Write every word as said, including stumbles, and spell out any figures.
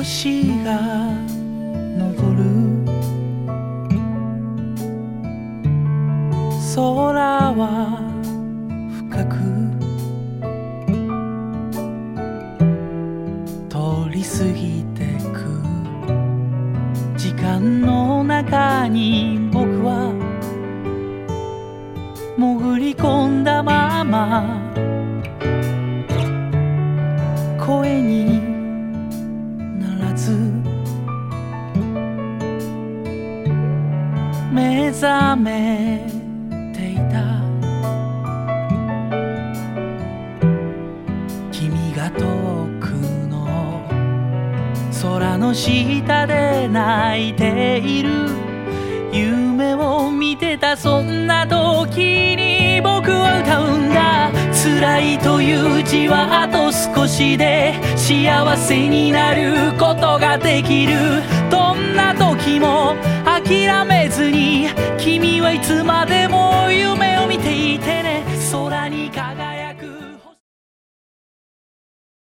星が昇る空は深く通り過ぎてく時間の中に僕は潜り込んだまま声にならず目覚めていた君が遠くの空の下で泣いている夢を見てたそんな時に僕は歌うんだ辛いという字はあと少しで幸せになることができるどんな時も